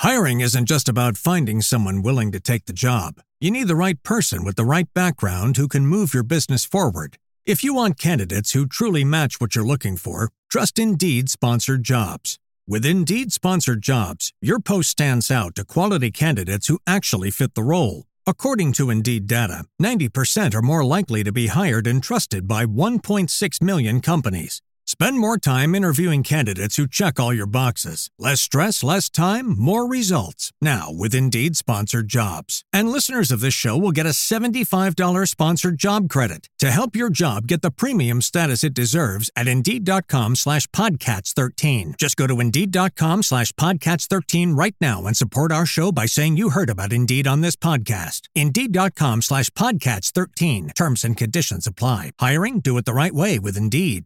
Hiring isn't just about finding someone willing to take the job. You need the right person with the right background who can move your business forward. If you want candidates who truly match what you're looking for, trust Indeed Sponsored Jobs. With Indeed Sponsored Jobs, your post stands out to quality candidates who actually fit the role. According to Indeed data, 90% are more likely to be hired and trusted by 1.6 million companies. Spend more time interviewing candidates who check all your boxes. Less stress, less time, more results. Now with Indeed Sponsored Jobs. And listeners of this show will get a $75 sponsored job credit to help your job get the premium status it deserves at Indeed.com/Podcats13. Just go to Indeed.com/Podcats13 right now and support our show by saying you heard about Indeed on this podcast. Indeed.com/Podcats13. Terms and conditions apply. Hiring? Do it the right way with Indeed.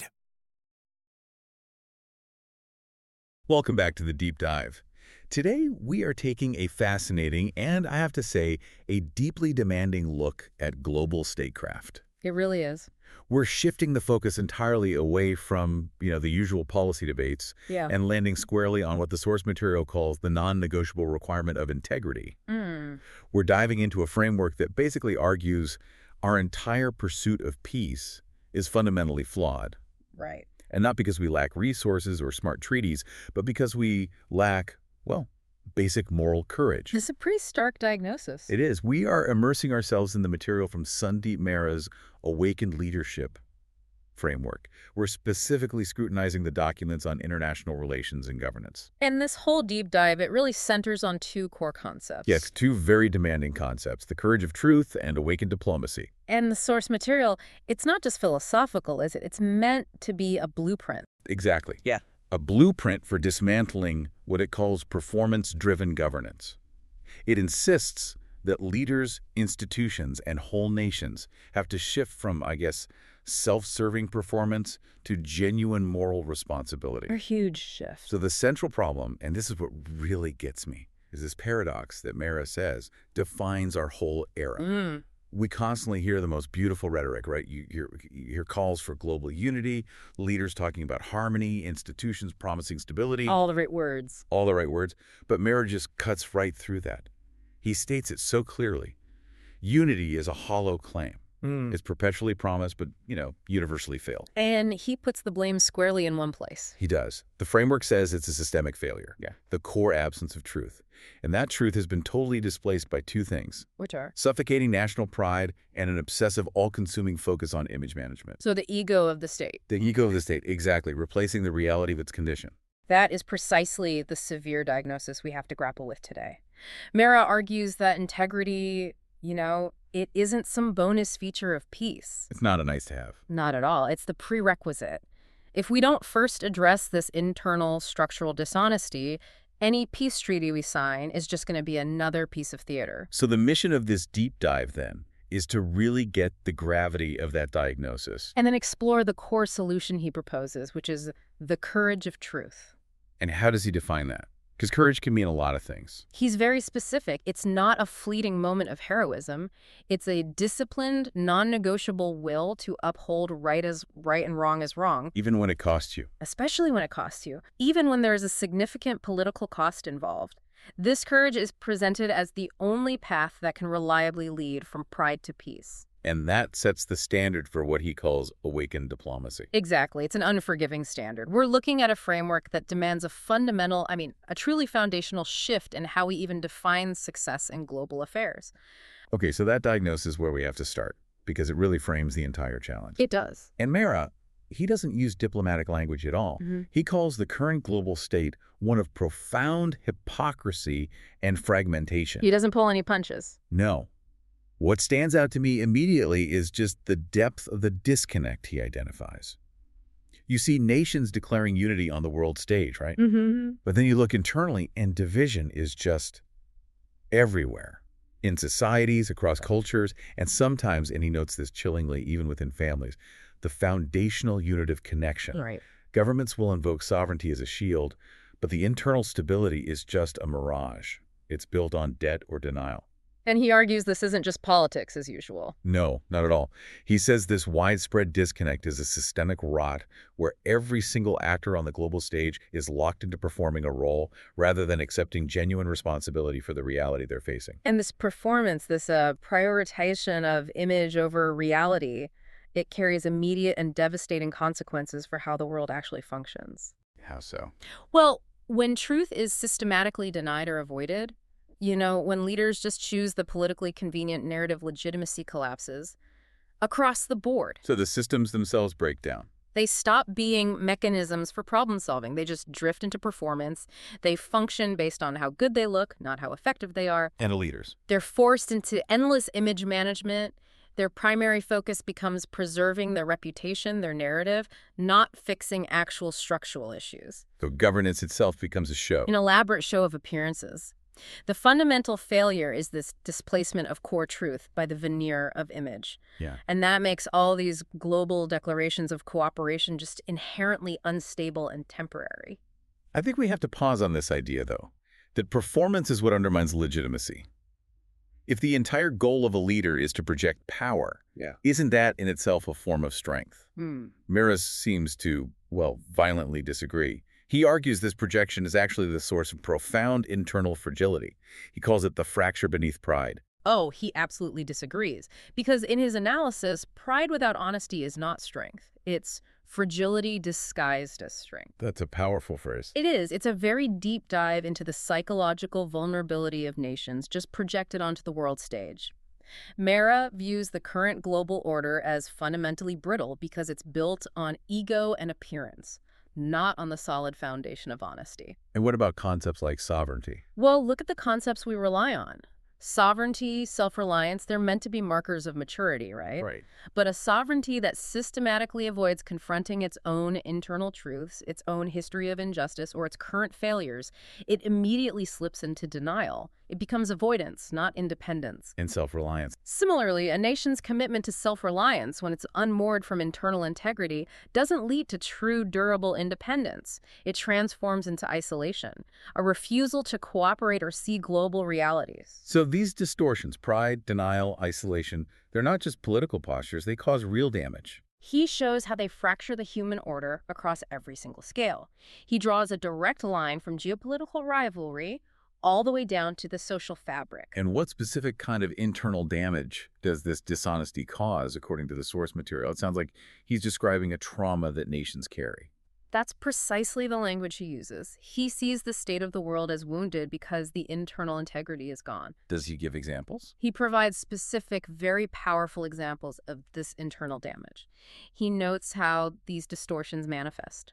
Welcome back to The Deep Dive. Today, we are taking a fascinating and, I have to say, a deeply demanding look at global statecraft. It really is. We're shifting the focus entirely away from, the usual policy debates and landing squarely on what the source material calls the non-negotiable requirement of integrity. We're diving into a framework that basically argues our entire pursuit of peace is fundamentally flawed. Right. And not because we lack resources or smart treaties, but because we lack, basic moral courage. It's a pretty stark diagnosis. It is. We are immersing ourselves in the material from Sandeep Mehra's Awakened Leadership framework. We're specifically scrutinizing the documents on international relations and governance. And this whole deep dive, it really centers on two core concepts. Yes, two very demanding concepts, the courage of truth and awakened diplomacy. And the source material, it's not just philosophical, is it? It's meant to be a blueprint. Exactly. Yeah. A blueprint for dismantling what it calls performance-driven governance. It insists that leaders, institutions, and whole nations have to shift from, self-serving performance to genuine moral responsibility. A huge shift. So the central problem, and this is what really gets me, is this paradox that Mehra says defines our whole era. We constantly hear the most beautiful rhetoric, right? You hear calls for global unity, leaders talking about harmony, institutions promising stability. All the right words. All the right words. But Mehra just cuts right through that. He states it so clearly. Unity is a hollow claim. It's perpetually promised, but, universally failed. And he puts the blame squarely in one place. He does. The framework says it's a systemic failure. Yeah. The core absence of truth. And that truth has been totally displaced by two things. Which are? Suffocating national pride and an obsessive, all-consuming focus on image management. So the ego of the state. The ego of the state, exactly, replacing the reality of its condition. That is precisely the severe diagnosis we have to grapple with today. Mehra argues that integrity, it isn't some bonus feature of peace. It's not a nice to have. Not at all. It's the prerequisite. If we don't first address this internal structural dishonesty, any peace treaty we sign is just going to be another piece of theater. So the mission of this deep dive, then, is to really get the gravity of that diagnosis. And then explore the core solution he proposes, which is the courage of truth. And how does he define that? Because courage can mean a lot of things. He's very specific. It's not a fleeting moment of heroism. It's a disciplined, non-negotiable will to uphold right as right and wrong as wrong. Even when it costs you. Especially when it costs you. Even when there is a significant political cost involved. This courage is presented as the only path that can reliably lead from pride to peace. And that sets the standard for what he calls awakened diplomacy. Exactly. It's an unforgiving standard. We're looking at a framework that demands a truly foundational shift in how we even define success in global affairs. Okay, so that diagnosis is where we have to start, because it really frames the entire challenge. It does. And Mehra, he doesn't use diplomatic language at all. He calls the current global state one of profound hypocrisy and fragmentation. He doesn't pull any punches. No. What stands out to me immediately is just the depth of the disconnect he identifies. You see nations declaring unity on the world stage, right? But then you look internally, and division is just everywhere. In societies, across cultures, and sometimes, and he notes this chillingly, even within families, the foundational unit of connection. Right. Governments will invoke sovereignty as a shield, but the internal stability is just a mirage. It's built on debt or denial. And he argues this isn't just politics as usual. No, not at all. He says this widespread disconnect is a systemic rot where every single actor on the global stage is locked into performing a role rather than accepting genuine responsibility for the reality they're facing. And this performance, this prioritization of image over reality, it carries immediate and devastating consequences for how the world actually functions. How so? Well, when truth is systematically denied or avoided, when leaders just choose the politically convenient narrative, legitimacy collapses across the board. So the systems themselves break down. They stop being mechanisms for problem solving. They just drift into performance. They function based on how good they look, not how effective they are. And the leaders. They're forced into endless image management. Their primary focus becomes preserving their reputation, their narrative, not fixing actual structural issues. So governance itself becomes a show. An elaborate show of appearances. The fundamental failure is this displacement of core truth by the veneer of image. Yeah. And that makes all these global declarations of cooperation just inherently unstable and temporary. I think we have to pause on this idea, though, that performance is what undermines legitimacy. If the entire goal of a leader is to project power, isn't that in itself a form of strength? Meares seems to, violently disagree. He argues this projection is actually the source of profound internal fragility. He calls it the fracture beneath pride. Oh, he absolutely disagrees. Because in his analysis, pride without honesty is not strength. It's fragility disguised as strength. That's a powerful phrase. It is. It's a very deep dive into the psychological vulnerability of nations just projected onto the world stage. Meares views the current global order as fundamentally brittle because it's built on ego and appearance, not on the solid foundation of honesty. And what about concepts like sovereignty? Well, look at the concepts we rely on. Sovereignty, self-reliance, they're meant to be markers of maturity, right? Right. But a sovereignty that systematically avoids confronting its own internal truths, its own history of injustice, or its current failures, it immediately slips into denial. It becomes avoidance, not independence. And self-reliance. Similarly, a nation's commitment to self-reliance, when it's unmoored from internal integrity, doesn't lead to true, durable independence. It transforms into isolation, a refusal to cooperate or see global realities. So these distortions, pride, denial, isolation, they're not just political postures, they cause real damage. He shows how they fracture the human order across every single scale. He draws a direct line from geopolitical rivalry all the way down to the social fabric. And what specific kind of internal damage does this dishonesty cause, according to the source material? It sounds like he's describing a trauma that nations carry. That's precisely the language he uses. He sees the state of the world as wounded because the internal integrity is gone. Does he give examples? He provides specific, very powerful examples of this internal damage. He notes how these distortions manifest.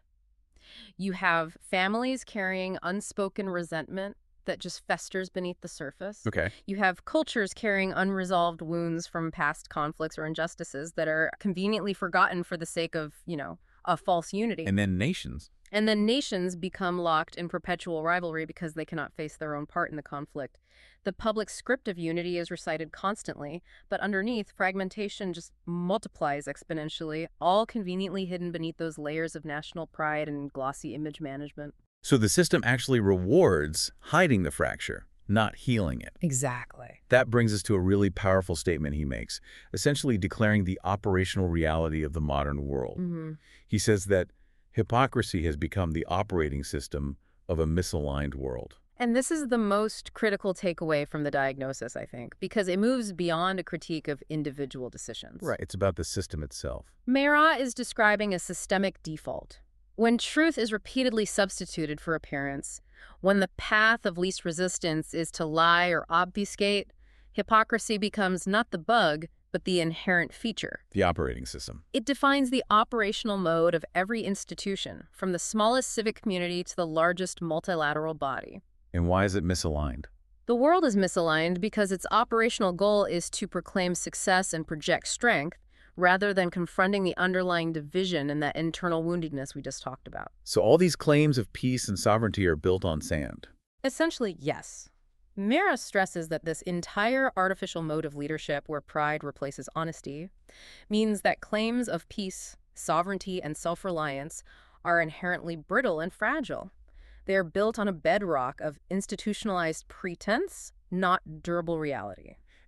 You have families carrying unspoken resentment that just festers beneath the surface. Okay. You have cultures carrying unresolved wounds from past conflicts or injustices that are conveniently forgotten for the sake of, a false unity. And then nations. And then nations become locked in perpetual rivalry because they cannot face their own part in the conflict. The public script of unity is recited constantly, but underneath, fragmentation just multiplies exponentially, all conveniently hidden beneath those layers of national pride and glossy image management. So the system actually rewards hiding the fracture, not healing it. Exactly. That brings us to a really powerful statement he makes, essentially declaring the operational reality of the modern world. He says that hypocrisy has become the operating system of a misaligned world. And this is the most critical takeaway from the diagnosis, I think, because it moves beyond a critique of individual decisions. Right. It's about the system itself. Meares is describing a systemic default. When truth is repeatedly substituted for appearance, when the path of least resistance is to lie or obfuscate, hypocrisy becomes not the bug, but the inherent feature. The operating system. It defines the operational mode of every institution, from the smallest civic community to the largest multilateral body. And why is it misaligned? The world is misaligned because its operational goal is to proclaim success and project strength, rather than confronting the underlying division and that internal woundedness we just talked about. So all these claims of peace and sovereignty are built on sand. Essentially, yes. Meares stresses that this entire artificial mode of leadership where pride replaces honesty means that claims of peace, sovereignty, and self-reliance are inherently brittle and fragile. They are built on a bedrock of institutionalized pretense, not durable reality.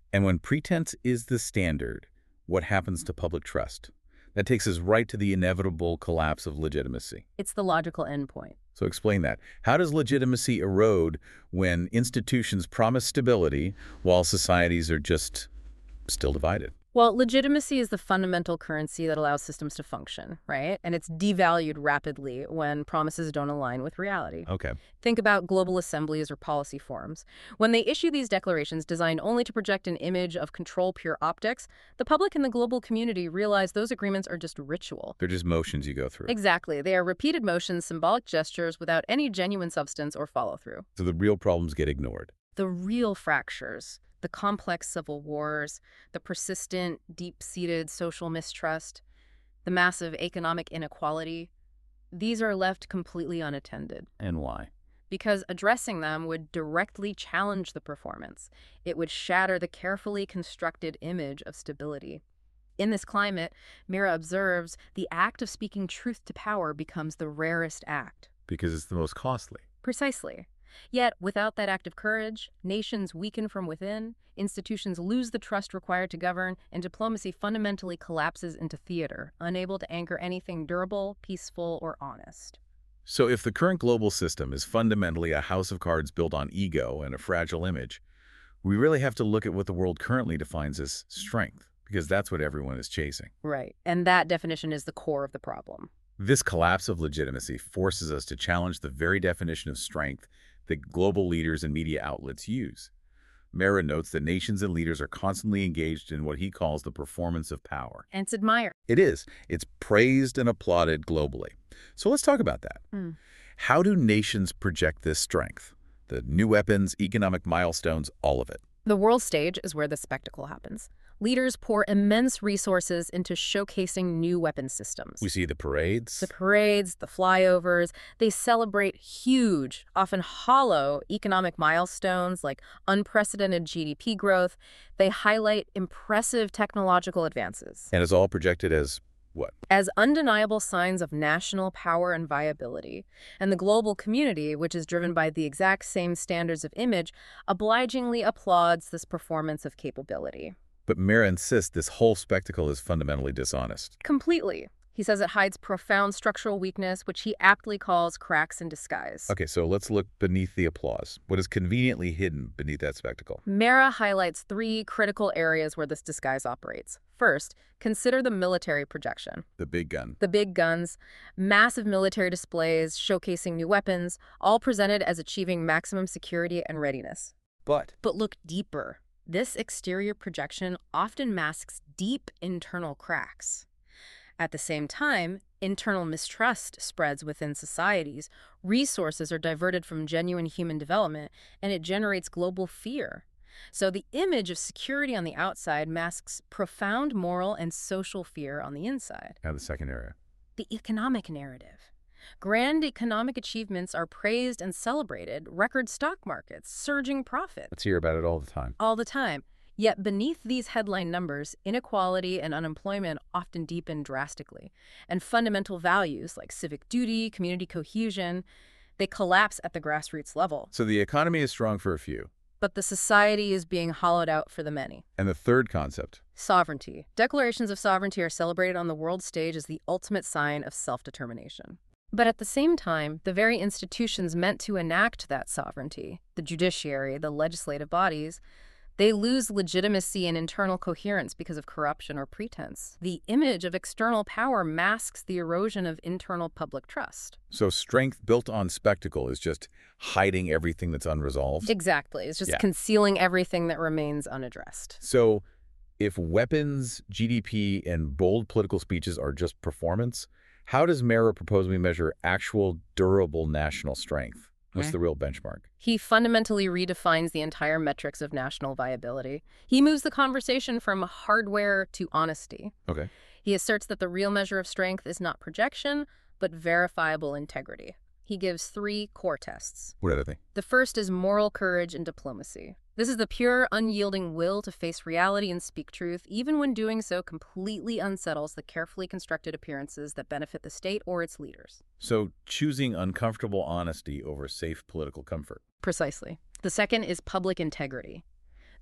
And when pretense is the standard, what happens to public trust? That takes us right to the inevitable collapse of legitimacy. It's the logical endpoint. So explain that. How does legitimacy erode when institutions promise stability while societies are just still divided? Well, legitimacy is the fundamental currency that allows systems to function, right? And it's devalued rapidly when promises don't align with reality. Okay. Think about global assemblies or policy forums. When they issue these declarations designed only to project an image of control pure optics, the public and the global community realize those agreements are just ritual. They're just motions you go through. Exactly. They are repeated motions, symbolic gestures without any genuine substance or follow-through. So the real problems get ignored. The real fractures, the complex civil wars, the persistent, deep-seated social mistrust, the massive economic inequality, these are left completely unattended. And why? Because addressing them would directly challenge the performance. It would shatter the carefully constructed image of stability. In this climate, Mira observes, the act of speaking truth to power becomes the rarest act. Because it's the most costly. Precisely. Yet, without that act of courage, nations weaken from within, institutions lose the trust required to govern, and diplomacy fundamentally collapses into theater, unable to anchor anything durable, peaceful, or honest. So if the current global system is fundamentally a house of cards built on ego and a fragile image, we really have to look at what the world currently defines as strength, because that's what everyone is chasing. Right. And that definition is the core of the problem. This collapse of legitimacy forces us to challenge the very definition of strength that global leaders and media outlets use. Mehra notes that nations and leaders are constantly engaged in what he calls the performance of power. And it's admired. It is. It's praised and applauded globally. So let's talk about that. How do nations project this strength? The new weapons, economic milestones, all of it. The world stage is where the spectacle happens. Leaders pour immense resources into showcasing new weapon systems. We see the parades. The parades, the flyovers, they celebrate huge, often hollow economic milestones like unprecedented GDP growth. They highlight impressive technological advances. And it's all projected as what? As undeniable signs of national power and viability. And the global community, which is driven by the exact same standards of image, obligingly applauds this performance of capability. But Mehra insists this whole spectacle is fundamentally dishonest. Completely. He says it hides profound structural weakness, which he aptly calls cracks in disguise. Okay, so let's look beneath the applause. What is conveniently hidden beneath that spectacle? Mehra highlights 3 critical areas where this disguise operates. First, consider the military projection. The big gun. The big guns, massive military displays showcasing new weapons, all presented as achieving maximum security and readiness. But look deeper. This exterior projection often masks deep internal cracks. At the same time, internal mistrust spreads within societies, resources are diverted from genuine human development, and it generates global fear. So the image of security on the outside masks profound moral and social fear on the inside. Now the second area. The economic narrative. Grand economic achievements are praised and celebrated, record stock markets, surging profits. Let's hear about it all the time. All the time. Yet beneath these headline numbers, inequality and unemployment often deepen drastically. And fundamental values like civic duty, community cohesion, they collapse at the grassroots level. So the economy is strong for a few. But the society is being hollowed out for the many. And the third concept? Sovereignty. Declarations of sovereignty are celebrated on the world stage as the ultimate sign of self-determination. But at the same time, the very institutions meant to enact that sovereignty, the judiciary, the legislative bodies, they lose legitimacy and internal coherence because of corruption or pretense. The image of external power masks the erosion of internal public trust. So strength built on spectacle is just hiding everything that's unresolved? Exactly. It's just concealing everything that remains unaddressed. So if weapons, GDP, and bold political speeches are just performance, how does Mehra propose we measure actual, durable national strength? What's the real benchmark? He fundamentally redefines the entire metrics of national viability. He moves the conversation from hardware to honesty. Okay. He asserts that the real measure of strength is not projection, but verifiable integrity. He gives 3 core tests. What are they? The first is moral courage and diplomacy. This is the pure, unyielding will to face reality and speak truth, even when doing so completely unsettles the carefully constructed appearances that benefit the state or its leaders. So choosing uncomfortable honesty over safe political comfort. Precisely. The second is public integrity.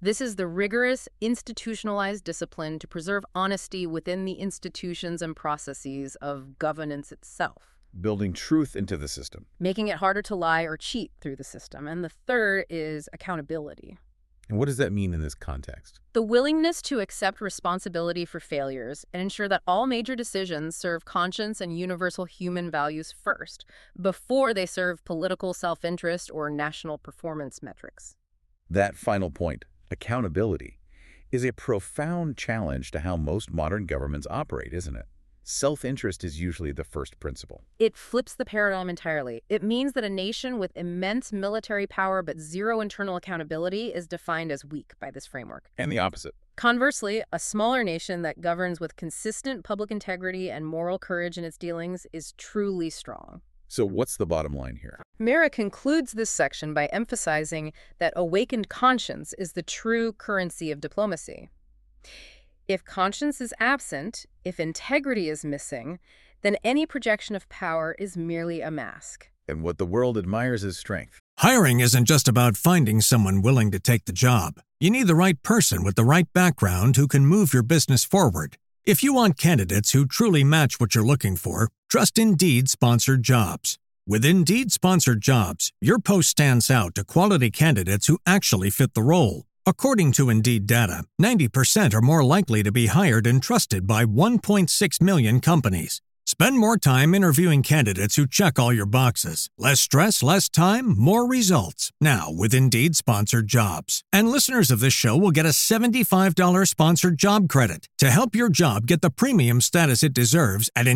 This is the rigorous, institutionalized discipline to preserve honesty within the institutions and processes of governance itself, Building truth into the system. making it harder to lie or cheat through the system. And the third is accountability. And what does that mean in this context? The willingness to accept responsibility for failures and ensure that all major decisions serve conscience and universal human values first, before they serve political self-interest or national performance metrics. That final point, accountability, is a profound challenge to how most modern governments operate, isn't it? Self-interest is usually the first principle. It flips the paradigm entirely. It means that a nation with immense military power but zero internal accountability is defined as weak by this framework. And the opposite. Conversely, a smaller nation that governs with consistent public integrity and moral courage in its dealings is truly strong. So what's the bottom line here? Mehra concludes this section by emphasizing that awakened conscience is the true currency of diplomacy. If conscience is absent, if integrity is missing, then any projection of power is merely a mask. And what the world admires is strength. Hiring isn't just about finding someone willing to take the job. You need the right person with the right background who can move your business forward. If you want candidates who truly match what you're looking for, trust Indeed Sponsored Jobs. With Indeed Sponsored Jobs, your post stands out to quality candidates who actually fit the role. According to Indeed data, 90% are more likely to be hired and trusted by 1.6 million companies. Spend more time interviewing candidates who check all your boxes. Less stress, less time, more results. Now with Indeed Sponsored Jobs. And listeners of this show will get a $75 sponsored job credit to help your job get the premium status it deserves at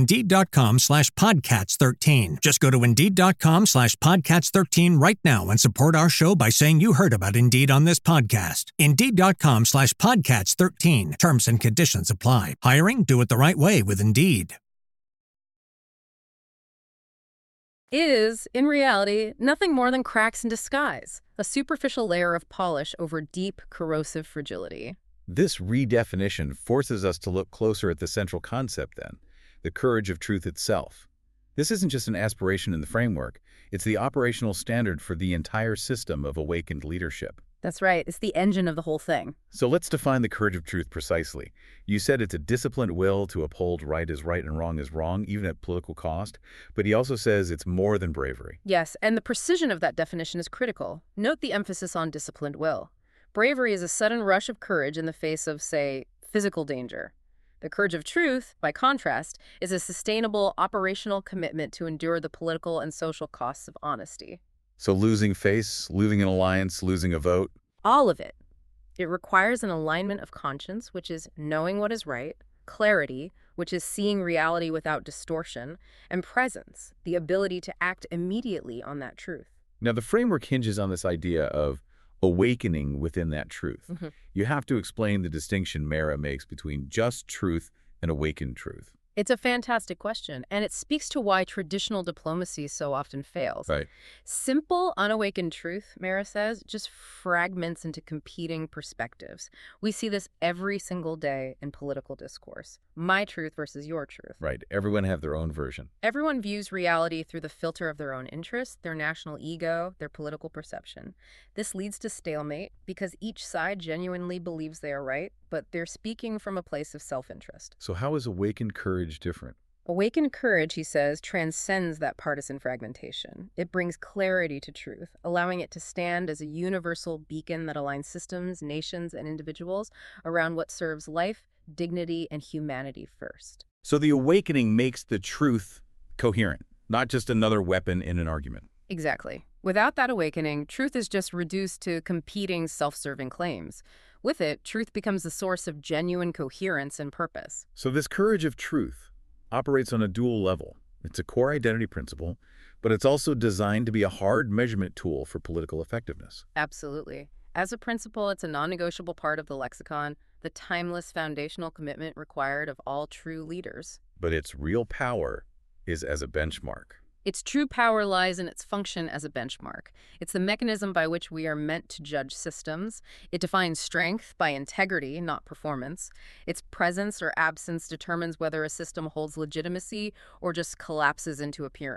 Indeed.com/Podcats13. Just go to Indeed.com/Podcats13 right now and support our show by saying you heard about Indeed on this podcast. Indeed.com/Podcats13. Terms and conditions apply. Hiring? Do it the right way with Indeed. Is, in reality, nothing more than cracks in disguise, a superficial layer of polish over deep, corrosive fragility. This redefinition forces us to look closer at the central concept then, the courage of truth itself. This isn't just an aspiration in the framework, it's the operational standard for the entire system of awakened leadership. That's right, it's the engine of the whole thing. So let's define the courage of truth precisely. You said it's a disciplined will to uphold right as right and wrong as wrong, even at political cost. But he also says it's more than bravery. Yes, and the precision of that definition is critical. Note the emphasis on disciplined will. Bravery is a sudden rush of courage in the face of, say, physical danger. The courage of truth, by contrast, is a sustainable, operational commitment to endure the political and social costs of honesty. So losing face, losing an alliance, losing a vote? All of it. It requires an alignment of conscience, which is knowing what is right, clarity, which is seeing reality without distortion, and presence, the ability to act immediately on that truth. Now, the framework hinges on this idea of awakening within that truth. You have to explain the distinction Mehra makes between just truth and awakened truth. It's a fantastic question, and it speaks to why traditional diplomacy so often fails. Right. Simple, unawakened truth, Mehra says, just fragments into competing perspectives. We see this every single day in political discourse. My truth versus your truth. Right. Everyone have their own version. Everyone views reality through the filter of their own interests, their national ego, their political perception. This leads to stalemate because each side genuinely believes they are right, but they're speaking from a place of self-interest. So how is awakened courage different? Awakened courage, he says, transcends that partisan fragmentation. It brings clarity to truth, allowing it to stand as a universal beacon that aligns systems, nations, and individuals around what serves life, dignity, and humanity first. So the awakening makes the truth coherent, not just another weapon in an argument. Exactly. Without that awakening, truth is just reduced to competing self-serving claims. With it, truth becomes the source of genuine coherence and purpose. So this courage of truth operates on a dual level. It's a core identity principle, but it's also designed to be a hard measurement tool for political effectiveness. Absolutely. As a principle, it's a non-negotiable part of the lexicon, the timeless foundational commitment required of all true leaders. But its real power is as a benchmark. Its true power lies in its function as a benchmark. It's the mechanism by which we are meant to judge systems. It defines strength by integrity, not performance. Its presence or absence determines whether a system holds legitimacy or just collapses into appearance.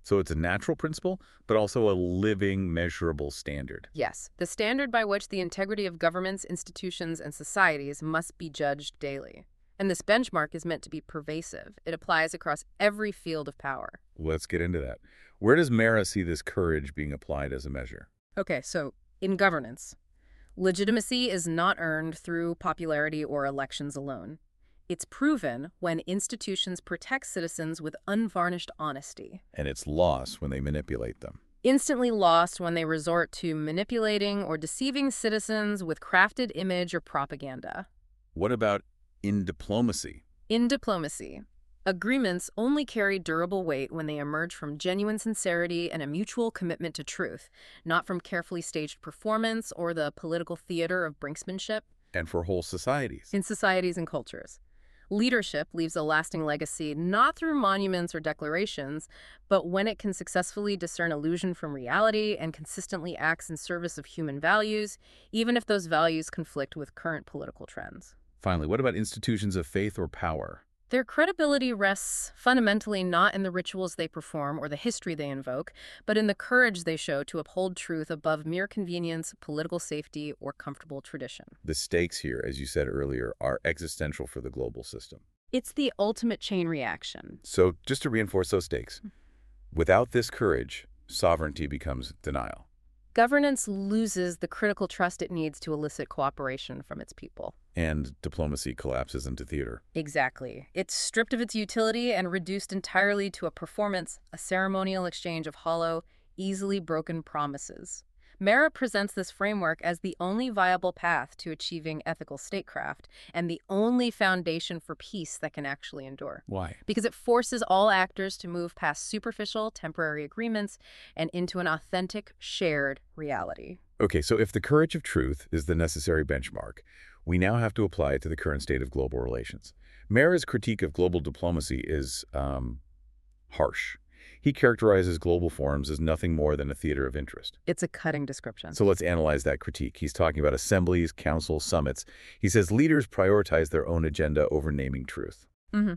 So it's a natural principle, but also a living, measurable standard. Yes, the standard by which the integrity of governments, institutions, and societies must be judged daily. And this benchmark is meant to be pervasive. It applies across every field of power. Let's get into that. Where does Mara see this courage being applied as a measure? Okay, so in governance, legitimacy is not earned through popularity or elections alone. It's proven when institutions protect citizens with unvarnished honesty. And it's lost when they manipulate them. Instantly lost when they resort to manipulating or deceiving citizens with crafted image or propaganda. What about in diplomacy? In diplomacy, agreements only carry durable weight when they emerge from genuine sincerity and a mutual commitment to truth, not from carefully staged performance or the political theater of brinksmanship. And for whole societies. In societies and cultures, leadership leaves a lasting legacy not through monuments or declarations, but when it can successfully discern illusion from reality and consistently acts in service of human values, even if those values conflict with current political trends. Finally, what about institutions of faith or power? Their credibility rests fundamentally not in the rituals they perform or the history they invoke, but in the courage they show to uphold truth above mere convenience, political safety, or comfortable tradition. The stakes here, as you said earlier, are existential for the global system. It's the ultimate chain reaction. So just to reinforce those stakes, without this courage, sovereignty becomes denial. Governance loses the critical trust it needs to elicit cooperation from its people. And diplomacy collapses into theater. Exactly. It's stripped of its utility and reduced entirely to a performance, a ceremonial exchange of hollow, easily broken promises. Mara presents this framework as the only viable path to achieving ethical statecraft and the only foundation for peace that can actually endure. Why? Because it forces all actors to move past superficial, temporary agreements and into an authentic, shared reality. Okay, so if the courage of truth is the necessary benchmark, we now have to apply it to the current state of global relations. Mara's critique of global diplomacy is harsh. He characterizes global forums as nothing more than a theater of interest. It's a cutting description. So let's analyze that critique. He's talking about assemblies, councils, summits. He says leaders prioritize their own agenda over naming truth.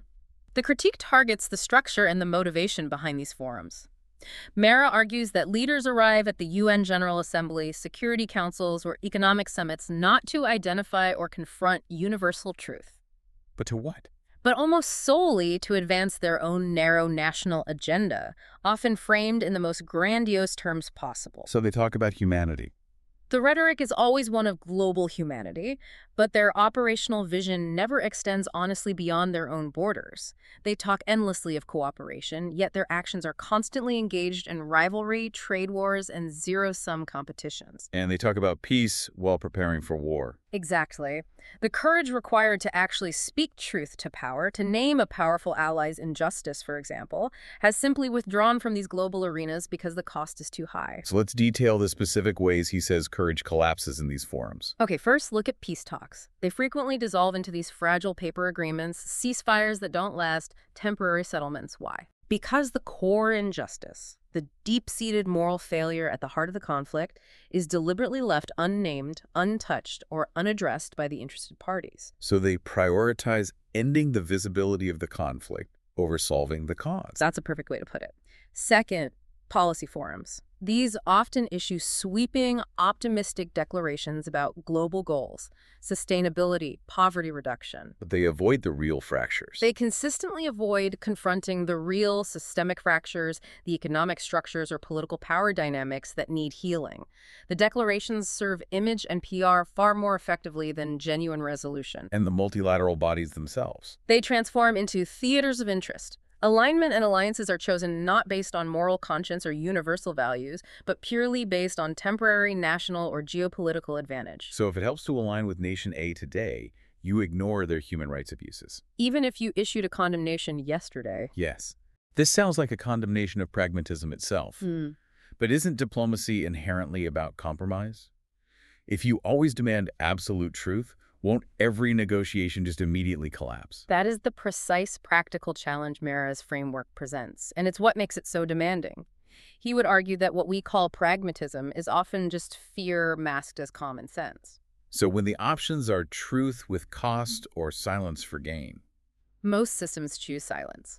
The critique targets the structure and the motivation behind these forums. Mara argues that leaders arrive at the UN General Assembly, security councils, or economic summits not to identify or confront universal truth, But to what? but almost solely to advance their own narrow national agenda, often framed in the most grandiose terms possible. So they talk about humanity. The rhetoric is always one of global humanity, but their operational vision never extends honestly beyond their own borders. They talk endlessly of cooperation, yet their actions are constantly engaged in rivalry, trade wars, and zero-sum competitions. And they talk about peace while preparing for war. Exactly. The courage required to actually speak truth to power, to name a powerful ally's injustice, for example, has simply withdrawn from these global arenas because the cost is too high. So let's detail the specific ways he says courage collapses in these forums. Okay, first look at peace talks. They frequently dissolve into these fragile paper agreements, ceasefires that don't last, temporary settlements. Why? Because the core injustice, the deep-seated moral failure at the heart of the conflict, is deliberately left unnamed, untouched, or unaddressed by the interested parties. So they prioritize ending the visibility of the conflict over solving the cause. That's a perfect way to put it. Second, policy forums. These often issue sweeping, optimistic declarations about global goals, sustainability, poverty reduction. But they avoid the real fractures. They consistently avoid confronting the real systemic fractures, the economic structures or political power dynamics that need healing. The declarations serve image and PR far more effectively than genuine resolution. And the multilateral bodies themselves. They transform into theaters of interest. Alignment and alliances are chosen not based on moral conscience or universal values, but purely based on temporary national or geopolitical advantage. So if it helps to align with Nation A today, you ignore their human rights abuses. Even if you issued a condemnation yesterday. Yes. This sounds like a condemnation of pragmatism itself. But isn't diplomacy inherently about compromise? If you always demand absolute truth, won't every negotiation just immediately collapse? That is the precise practical challenge Mara's framework presents, and it's what makes it so demanding. He would argue that what we call pragmatism is often just fear masked as common sense. So when the options are truth with cost or silence for gain. Most systems choose silence.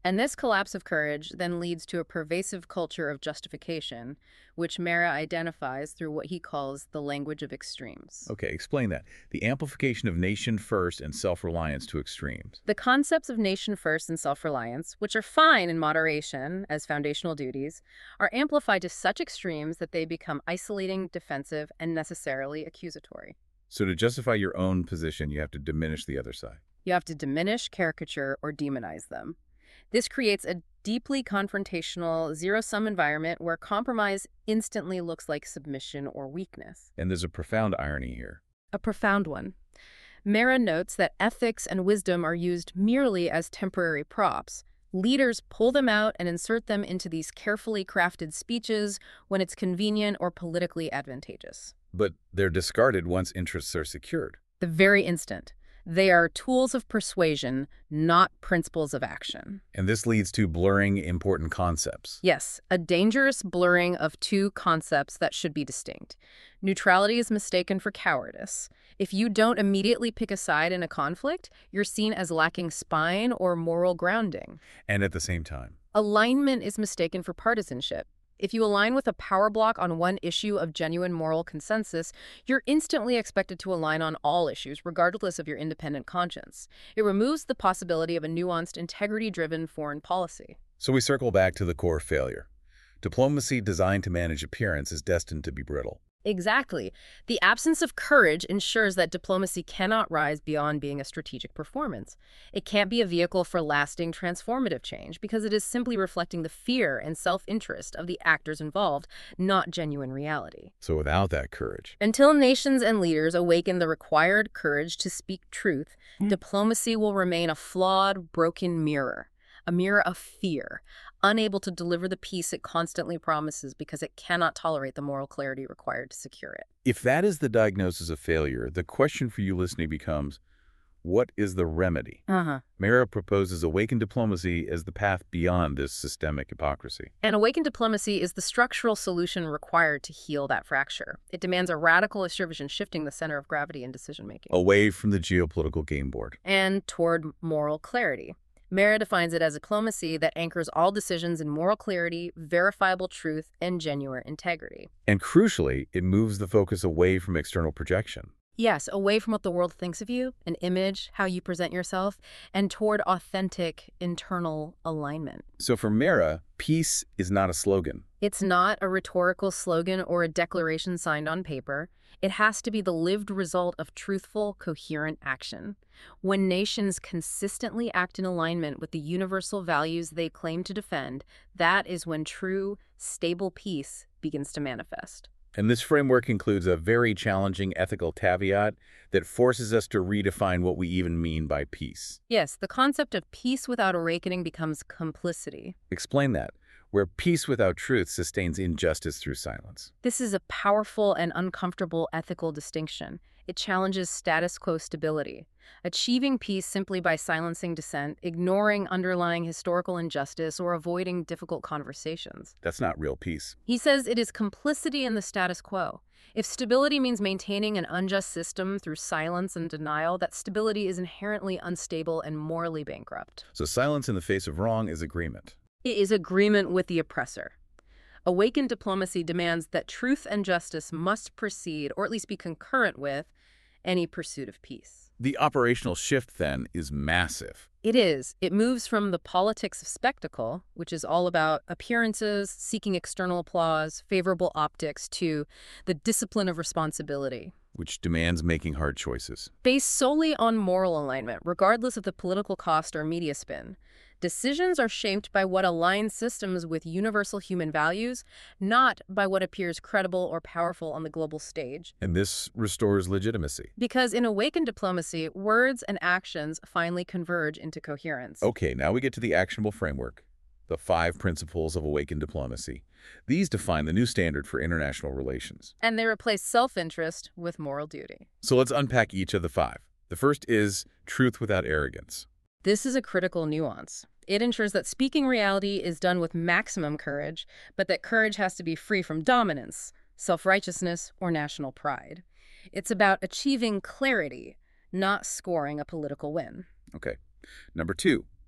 And this collapse of courage then leads to a pervasive culture of justification, which Mera identifies through what he calls the language of extremes. Okay, explain that. The amplification of nation first and self-reliance to extremes. The concepts of nation first and self-reliance, which are fine in moderation as foundational duties, are amplified to such extremes that they become isolating, defensive, and necessarily accusatory. So to justify your own position, you have to diminish the other side. You have to diminish, caricature, or demonize them. This creates a deeply confrontational, zero-sum environment where compromise instantly looks like submission or weakness. And there's a profound irony here. A profound one. Mera notes that ethics and wisdom are used merely as temporary props. Leaders pull them out and insert them into these carefully crafted speeches when it's convenient or politically advantageous. But they're discarded once interests are secured. The very instant. They are tools of persuasion, not principles of action. And this leads to blurring important concepts. Yes, a dangerous blurring of two concepts that should be distinct. Neutrality is mistaken for cowardice. If you don't immediately pick a side in a conflict, you're seen as lacking spine or moral grounding. And at the same time, Alignment is mistaken for partisanship. If you align with a power block on one issue of genuine moral consensus, you're instantly expected to align on all issues, regardless of your independent conscience. It removes the possibility of a nuanced, integrity-driven foreign policy. so we circle back to the core failure. Diplomacy designed to manage appearance is destined to be brittle. Exactly. The absence of courage ensures that diplomacy cannot rise beyond being a strategic performance. It can't be a vehicle for lasting transformative change because it is simply reflecting the fear and self-interest of the actors involved, not genuine reality. So without that courage, Until nations and leaders awaken the required courage to speak truth, diplomacy will remain a flawed, broken mirror, a mirror of fear, unable to deliver the peace it constantly promises because it cannot tolerate the moral clarity required to secure it. if that is the diagnosis of failure, the question for you listening becomes, what is the remedy? Mera proposes awakened diplomacy as the path beyond this systemic hypocrisy. And awakened diplomacy is the structural solution required to heal that fracture. It demands a radical vision shifting the center of gravity in decision-making. Away from the geopolitical game board. And toward moral clarity. Mera defines it as a diplomacy that anchors all decisions in moral clarity, verifiable truth, and genuine integrity. And crucially, it moves the focus away from external projection. Yes, away from what the world thinks of you, an image, how you present yourself, and toward authentic internal alignment. So for Mera, peace is not a slogan. It's not a rhetorical slogan or a declaration signed on paper. It has to be the lived result of truthful, coherent action. When nations consistently act in alignment with the universal values they claim to defend, that is when true, stable peace begins to manifest. And this framework includes a very challenging ethical caveat that forces us to redefine what we even mean by peace. Yes, the concept of peace without awakening becomes complicity. Explain that, where peace without truth sustains injustice through silence. This is a powerful and uncomfortable ethical distinction. It challenges status quo stability. Achieving peace simply by silencing dissent, ignoring underlying historical injustice, or avoiding difficult conversations. That's not real peace. He says it is complicity in the status quo. If stability means maintaining an unjust system through silence and denial, that stability is inherently unstable and morally bankrupt. So silence in the face of wrong is agreement. It is agreement with the oppressor. Awakened diplomacy demands that truth and justice must precede, or at least be concurrent with, any pursuit of peace. The operational shift, then, is massive. It is. It moves from the politics of spectacle, which is all about appearances, seeking external applause, favorable optics, to the discipline of responsibility, Which demands making hard choices. based solely on moral alignment, regardless of the political cost or media spin. Decisions are shaped by what aligns systems with universal human values, not by what appears credible or powerful on the global stage. And this restores legitimacy. Because in awakened diplomacy, words and actions finally converge into coherence. Okay, now we get to the actionable framework. The 5 principles of awakened diplomacy. These define the new standard for international relations. And they replace self-interest with moral duty. So let's unpack each of the 5. The first is truth without arrogance. This is a critical nuance. It ensures that speaking reality is done with maximum courage, but that courage has to be free from dominance, self-righteousness, or national pride. It's about achieving clarity, not scoring a political win. Okay. Number 2,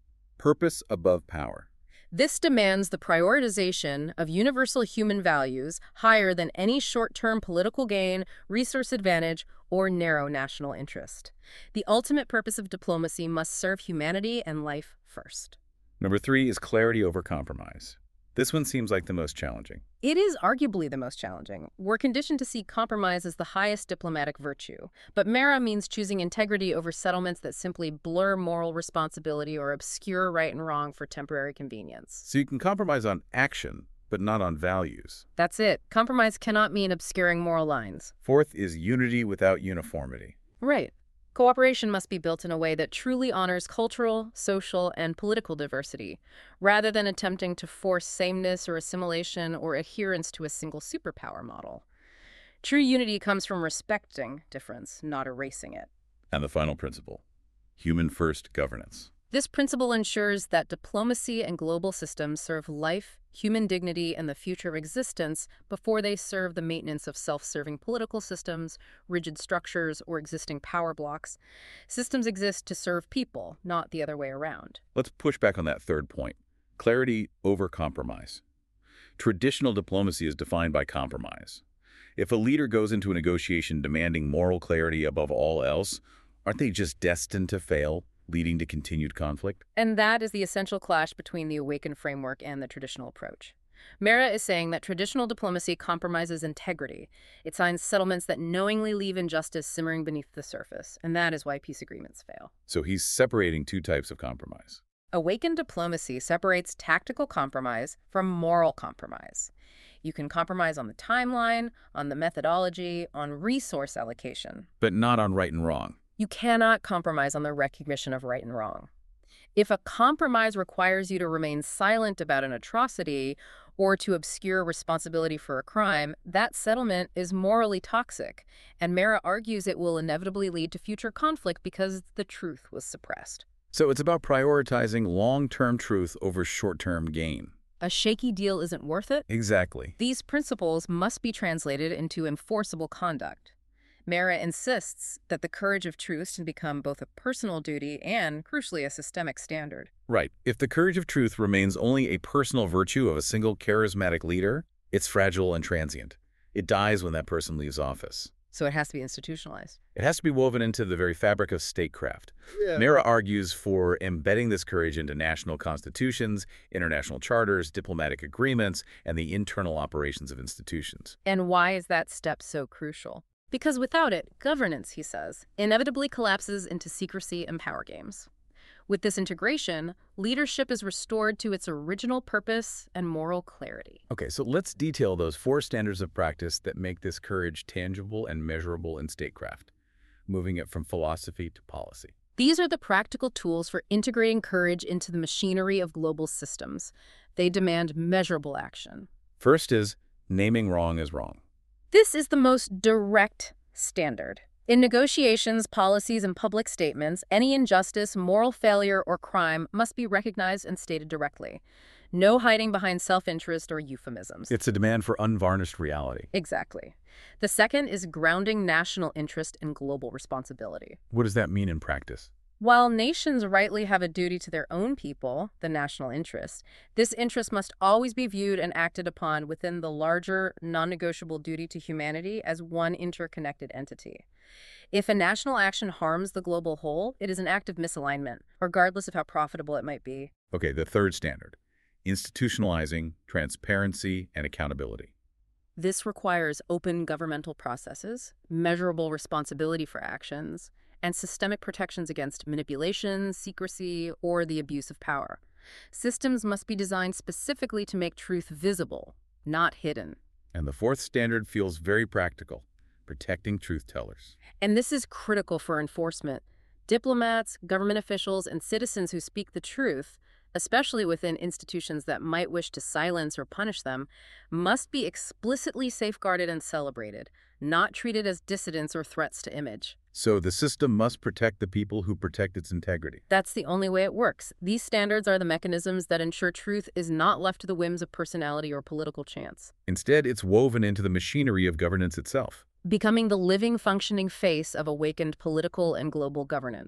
Purpose above power. This demands the prioritization of universal human values higher than any short-term political gain, resource advantage, or narrow national interest. The ultimate purpose of diplomacy must serve humanity and life first. Number 3 is clarity over compromise. This one seems like the most challenging. It is arguably the most challenging. We're conditioned to see compromise as the highest diplomatic virtue. But Mera means choosing integrity over settlements that simply blur moral responsibility or obscure right and wrong for temporary convenience. So you can compromise on action, but not on values. That's it. Compromise cannot mean obscuring moral lines. 4th is unity without uniformity. Right. Cooperation must be built in a way that truly honors cultural, social, and political diversity, rather than attempting to force sameness or assimilation or adherence to a single superpower model. True unity comes from respecting difference, not erasing it. And the final principle, human-first governance. This principle ensures that diplomacy and global systems serve life, human dignity, and the future of existence before they serve the maintenance of self-serving political systems, rigid structures, or existing power blocks. Systems exist to serve people, not the other way around. Let's push back on that third point. Clarity over compromise. Traditional diplomacy is defined by compromise. If a leader goes into a negotiation demanding moral clarity above all else, aren't they just destined to fail, leading to continued conflict? And that is the essential clash between the awakened framework and the traditional approach. Mera is saying that traditional diplomacy compromises integrity. It signs settlements that knowingly leave injustice simmering beneath the surface, and that is why peace agreements fail. So he's separating two types of compromise. Awakened diplomacy separates tactical compromise from moral compromise. You can compromise on the timeline, on the methodology, on resource allocation. But not on right and wrong. You cannot compromise on the recognition of right and wrong. If a compromise requires you to remain silent about an atrocity or to obscure responsibility for a crime, that settlement is morally toxic, and Mera argues it will inevitably lead to future conflict because the truth was suppressed. So it's about prioritizing long-term truth over short-term gain. A shaky deal isn't worth it? Exactly. These principles must be translated into enforceable conduct. Mera insists that the courage of truth can become both a personal duty and, crucially, a systemic standard. Right. If the courage of truth remains only a personal virtue of a single charismatic leader, it's fragile and transient. It dies when that person leaves office. So it has to be institutionalized. It has to be woven into the very fabric of statecraft. Mera argues for embedding this courage into national constitutions, international charters, diplomatic agreements, and the internal operations of institutions. And why is that step so crucial? Because without it, governance, he says, inevitably collapses into secrecy and power games. With this integration, leadership is restored to its original purpose and moral clarity. Okay, so let's detail those 4 standards of practice that make this courage tangible and measurable in statecraft, moving it from philosophy to policy. These are the practical tools for integrating courage into the machinery of global systems. They demand measurable action. First is naming wrong as wrong. This is the most direct standard. In negotiations, policies, and public statements, any injustice, moral failure, or crime must be recognized and stated directly. No hiding behind self-interest or euphemisms. It's a demand for unvarnished reality. Exactly. The second is grounding national interest in global responsibility. What does that mean in practice? While nations rightly have a duty to their own people, the national interest, this interest must always be viewed and acted upon within the larger, non-negotiable duty to humanity as one interconnected entity. If a national action harms the global whole, it is an act of misalignment, regardless of how profitable it might be. Okay, the third standard, institutionalizing transparency and accountability. This requires open governmental processes, measurable responsibility for actions, and systemic protections against manipulation, secrecy, or the abuse of power. Systems must be designed specifically to make truth visible, not hidden. And the fourth standard feels very practical, protecting truth tellers. And this is critical for enforcement. Diplomats, government officials, and citizens who speak the truth, especially within institutions that might wish to silence or punish them, must be explicitly safeguarded and celebrated, not treated as dissidents or threats to image. So the system must protect the people who protect its integrity. That's the only way it works. These standards are the mechanisms that ensure truth is not left to the whims of personality or political chance. Instead, it's woven into the machinery of governance itself. Becoming the living, functioning face of awakened political and global governance.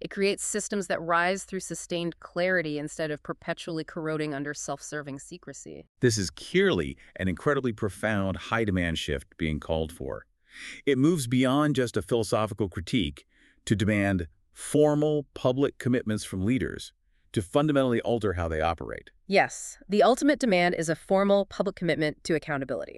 It creates systems that rise through sustained clarity instead of perpetually corroding under self-serving secrecy. This is clearly an incredibly profound, high-demand shift being called for. It moves beyond just a philosophical critique to demand formal public commitments from leaders to fundamentally alter how they operate. Yes, the ultimate demand is a formal public commitment to accountability.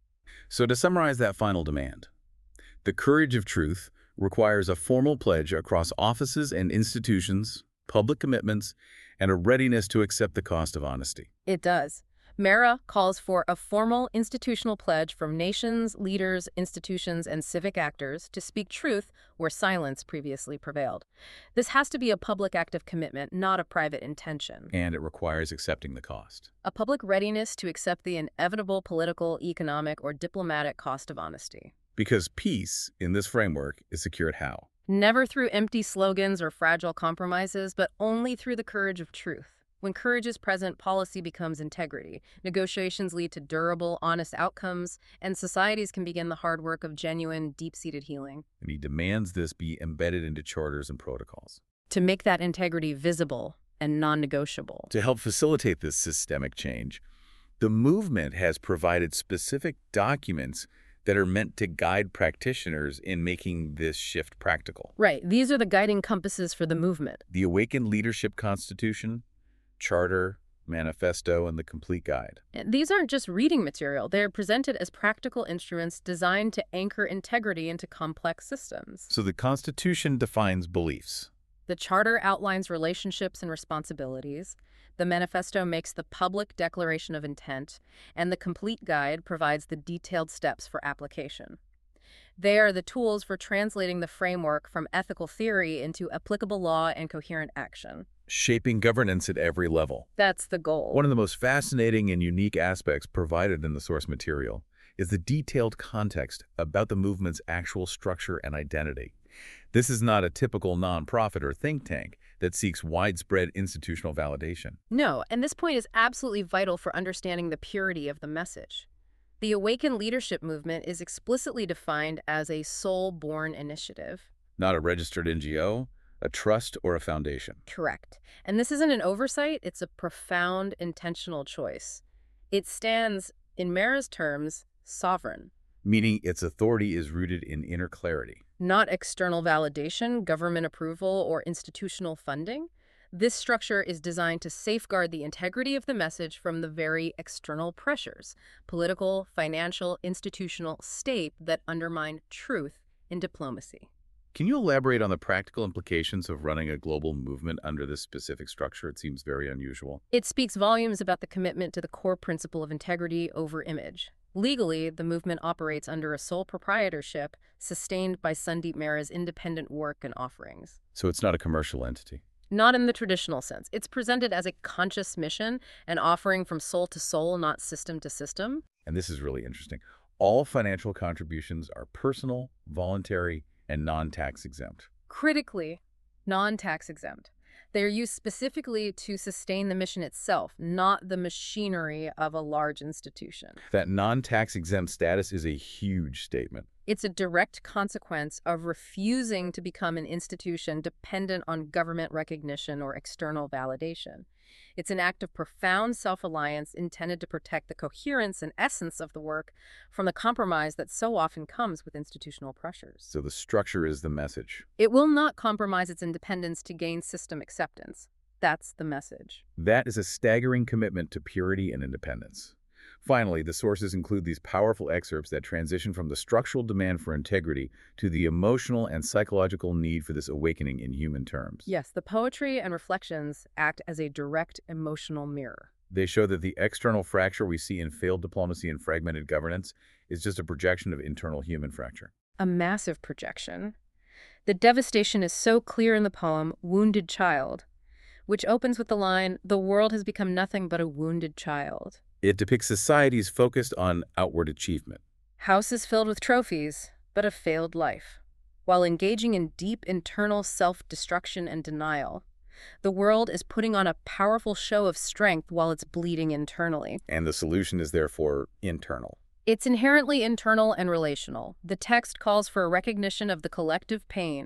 So to summarize that final demand, the courage of truth requires a formal pledge across offices and institutions, public commitments, and a readiness to accept the cost of honesty. It does. MERA calls for a formal institutional pledge from nations, leaders, institutions, and civic actors to speak truth where silence previously prevailed. This has to be a public act of commitment, not a private intention. And it requires accepting the cost. A public readiness to accept the inevitable political, economic, or diplomatic cost of honesty. Because peace, in this framework, is secured how? Never through empty slogans or fragile compromises, but only through the courage of truth. When courage is present, policy becomes integrity. Negotiations lead to durable, honest outcomes, and societies can begin the hard work of genuine, deep-seated healing. And he demands this be embedded into charters and protocols. To make that integrity visible and non-negotiable. To help facilitate this systemic change, the movement has provided specific documents that are meant to guide practitioners in making this shift practical. Right. These are the guiding compasses for the movement. The Awakened Leadership Constitution, Charter, Manifesto, and the Complete Guide. And these aren't just reading material. They're presented as practical instruments designed to anchor integrity into complex systems. So the Constitution defines beliefs. The Charter outlines relationships and responsibilities. The Manifesto makes the public declaration of intent, and the Complete Guide provides the detailed steps for application. They are the tools for translating the framework from ethical theory into applicable law and coherent action. Shaping governance at every level. That's the goal. One of the most fascinating and unique aspects provided in the source material is the detailed context about the movement's actual structure and identity. This is not a typical nonprofit or think tank that seeks widespread institutional validation. No, and this point is absolutely vital for understanding the purity of the message. The Awakened Leadership Movement is explicitly defined as a soul-born initiative. Not a registered NGO, a trust, or a foundation. Correct. And this isn't an oversight, it's a profound, intentional choice. It stands, in MERA's terms, sovereign. Meaning its authority is rooted in inner clarity. Not external validation, government approval, or institutional funding. This structure is designed to safeguard the integrity of the message from the very external pressures, political, financial, institutional, state, that undermine truth in diplomacy. Can you elaborate on the practical implications of running a global movement under this specific structure? It seems very unusual. It speaks volumes about the commitment to the core principle of integrity over image. Legally, the movement operates under a sole proprietorship sustained by Sandeep Mehra's independent work and offerings. So it's not a commercial entity? Not in the traditional sense. It's presented as a conscious mission, an offering from soul to soul, not system to system. And this is really interesting. All financial contributions are personal, voluntary, and non-tax exempt. Critically, non-tax exempt. They are used specifically to sustain the mission itself, not the machinery of a large institution. That non-tax exempt status is a huge statement. It's a direct consequence of refusing to become an institution dependent on government recognition or external validation. It's an act of profound self-reliance intended to protect the coherence and essence of the work from the compromise that so often comes with institutional pressures. So the structure is the message. It will not compromise its independence to gain system acceptance. That's the message. That is a staggering commitment to purity and independence. Finally, the sources include these powerful excerpts that transition from the structural demand for integrity to the emotional and psychological need for this awakening in human terms. Yes, the poetry and reflections act as a direct emotional mirror. They show that the external fracture we see in failed diplomacy and fragmented governance is just a projection of internal human fracture. A massive projection. The devastation is so clear in the poem, Wounded Child, which opens with the line, "The world has become nothing but a wounded child." It depicts societies focused on outward achievement. Houses filled with trophies, but a failed life. While engaging in deep internal self-destruction and denial, the world is putting on a powerful show of strength while it's bleeding internally. And the solution is therefore internal. It's inherently internal and relational. The text calls for a recognition of the collective pain,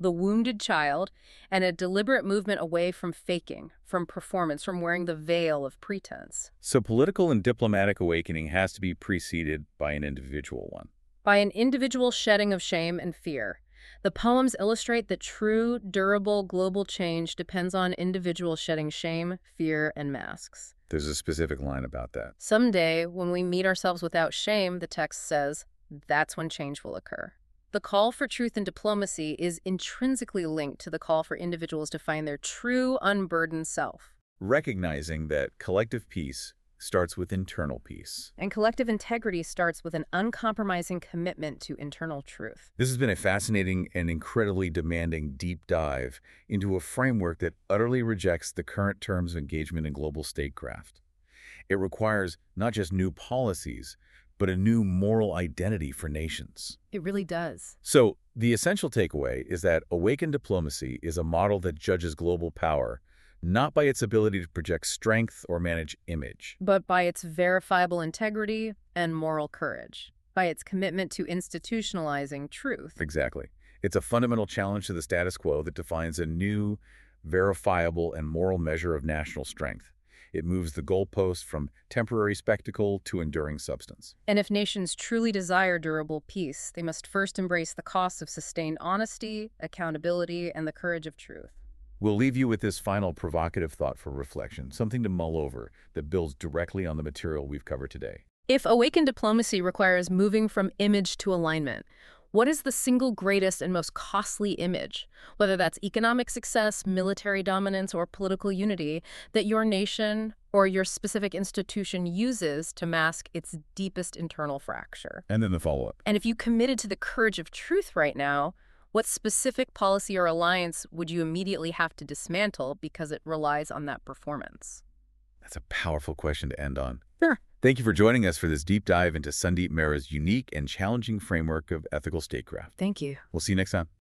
the wounded child, and a deliberate movement away from faking, from performance, from wearing the veil of pretense. So political and diplomatic awakening has to be preceded by an individual one. By an individual shedding of shame and fear. The poems illustrate that true, durable, global change depends on individuals shedding shame, fear, and masks. There's a specific line about that. Someday, when we meet ourselves without shame, the text says, that's when change will occur. The call for truth and diplomacy is intrinsically linked to the call for individuals to find their true, unburdened self. Recognizing that collective peace starts with internal peace. And collective integrity starts with an uncompromising commitment to internal truth. This has been a fascinating and incredibly demanding deep dive into a framework that utterly rejects the current terms of engagement in global statecraft. It requires not just new policies, but a new moral identity for nations. It really does. So, the essential takeaway is that awakened diplomacy is a model that judges global power not by its ability to project strength or manage image, but by its verifiable integrity and moral courage, by its commitment to institutionalizing truth. Exactly. It's a fundamental challenge to the status quo that defines a new, verifiable, and moral measure of national strength. It moves the goalpost from temporary spectacle to enduring substance. And if nations truly desire durable peace, they must first embrace the costs of sustained honesty, accountability, and the courage of truth. We'll leave you with this final provocative thought for reflection, something to mull over that builds directly on the material we've covered today. If awakened diplomacy requires moving from image to alignment, what is the single greatest and most costly image, whether that's economic success, military dominance, or political unity, that your nation or your specific institution uses to mask its deepest internal fracture? And then the follow-up. And if you committed to the courage of truth right now, what specific policy or alliance would you immediately have to dismantle because it relies on that performance? That's a powerful question to end on. Sure. Thank you for joining us for this deep dive into Sandeep Mehra's unique and challenging framework of ethical statecraft. Thank you. We'll see you next time.